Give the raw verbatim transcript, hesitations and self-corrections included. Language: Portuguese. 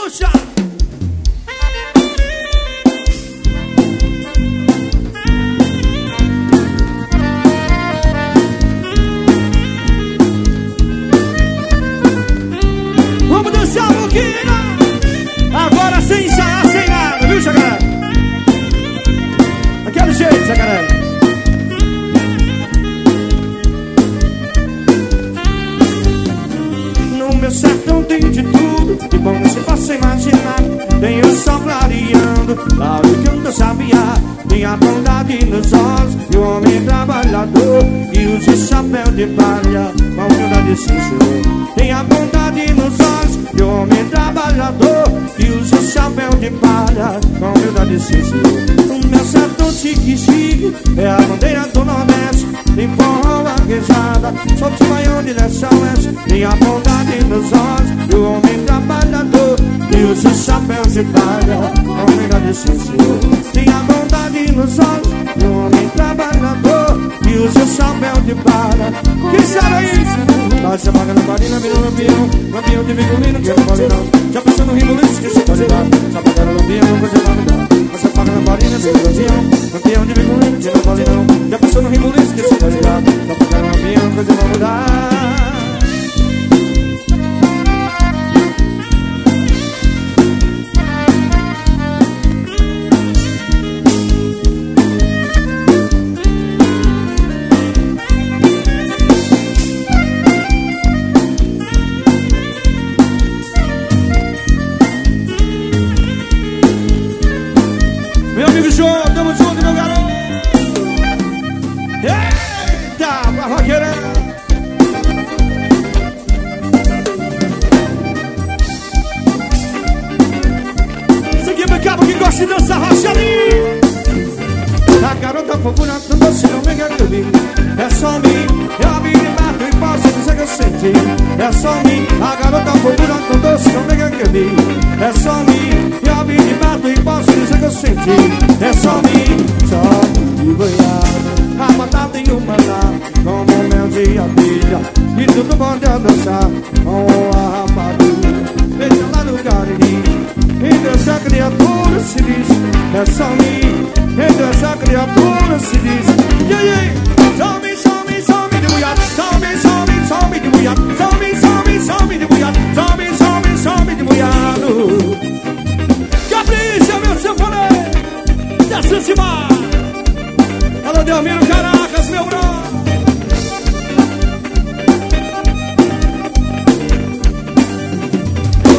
puxa! Vamos dançar um pouquinho! Agora sem ensaiar, sem nada, viu, Jacaré? Aquele jeito, Jacaré. No meu sertão tem de tudo, e bom você possa imaginar. Tem o sol clareando, lá o canto sabiá. Tem a bondade nos olhos, e o homem trabalhador que usa o chapéu de palha, com a humildade sincera. Tem a bondade nos olhos, e o homem trabalhador que usa o chapéu de palha, com a humildade sincera. O meu sertão chique-chique é a bandeira do Nordeste. Tem forró, vaquejada, solta o baião direção oeste. Tem a bondade nos olhos, e o homem trabalhador que usa o chapéu de palha, com a humildade sincera. Tem a bondade nos olhos, e o homem trabalhador que usa o chapéu de palha. Quem sabe isso? Nós se apaga na marina, vira um lampião, lampião de vigolino que não pode não. Já pensou no ribuliço que se pode dar. Se apaga no lampião, não pode dar. Nós se apaga na marina, vira um lampião, lampião de vigolino que não pode não. Já pensou no ribuliço que se pode dar. Se apaga no lampião, coisa vai mudar. Meu amigo João, tamo junto, meu garoto. Eita, barraqueira. Isso aqui é meu cabo que gosta de dançar rocha ali. A garota fofura do doce não me quer que eu vi. É só mim, eu a vi de mato e posso dizer que eu senti. É só mim, a garota fofura do doce não me quer que eu vi. É só mim, eu a vi de mato e posso dizer que eu senti. É só mim, só de goiaba, a batata e o maná, com mel de abelha, e tudo pode dançar com a rapadura. Veja lá no Cariri, então essa criatura se diz. É só mim, então essa criatura se diz.